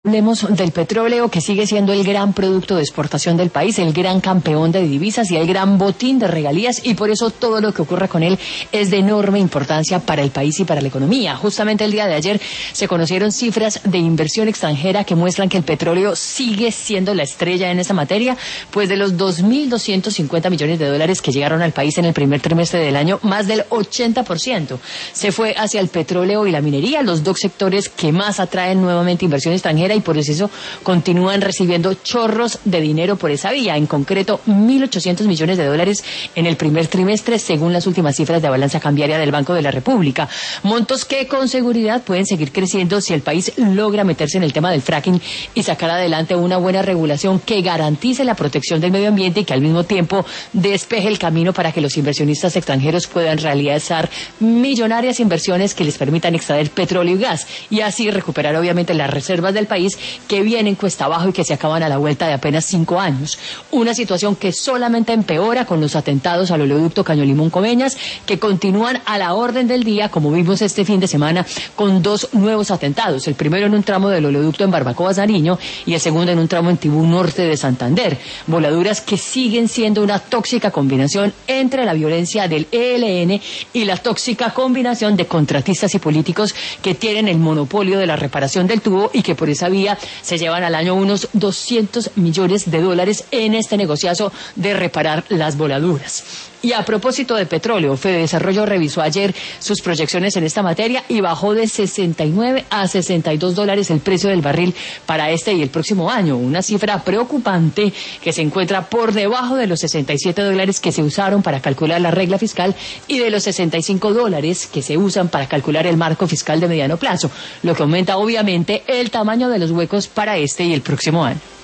Hablemos del petróleo, que sigue siendo el gran producto de exportación del país, el gran campeón de divisas y el gran botín de regalías, y por eso todo lo que ocurra con él es de enorme importancia para el país y para la economía. Justamente el día de ayer se conocieron cifras de inversión extranjera que muestran que el petróleo sigue siendo la estrella en esta materia, pues de los 2.250 millones de dólares que llegaron al país en el primer trimestre del año, más del 80% se fue hacia el petróleo y la minería, los dos sectores que más atraen nuevamente inversión extranjera, y por eso continúan recibiendo chorros de dinero por esa vía, en concreto 1.800 millones de dólares en el primer trimestre, según las últimas cifras de balanza cambiaria del Banco de la República. Montos que con seguridad pueden seguir creciendo si el país logra meterse en el tema del fracking y sacar adelante una buena regulación que garantice la protección del medio ambiente y que al mismo tiempo despeje el camino para que los inversionistas extranjeros puedan realizar millonarias inversiones que les permitan extraer petróleo y gas y así recuperar obviamente las reservas del país que vienen cuesta abajo y que se acaban a la vuelta de apenas 5 años. Una situación que solamente empeora con los atentados al oleoducto Caño-Limón-Coveñas, que continúan a la orden del día, como vimos este fin de semana, con 2 nuevos atentados. El primero en un tramo del oleoducto en Barbacoas-Nariño y el segundo en un tramo en Tibú Norte de Santander. Voladuras que siguen siendo una tóxica combinación entre la violencia del ELN y la tóxica combinación de contratistas y políticos que tienen el monopolio de la reparación del tubo y que por esa vía se llevan al año unos 200 millones de dólares en este negociazo de reparar las voladuras. Y a propósito de petróleo, Fedesarrollo revisó ayer sus proyecciones en esta materia y bajó de 69 a 62 dólares el precio del barril para este y el próximo año, una cifra preocupante que se encuentra por debajo de los 67 dólares que se usaron para calcular la regla fiscal y de los 65 dólares que se usan para calcular el marco fiscal de mediano plazo, lo que aumenta obviamente el tamaño de los huecos para este y el próximo año.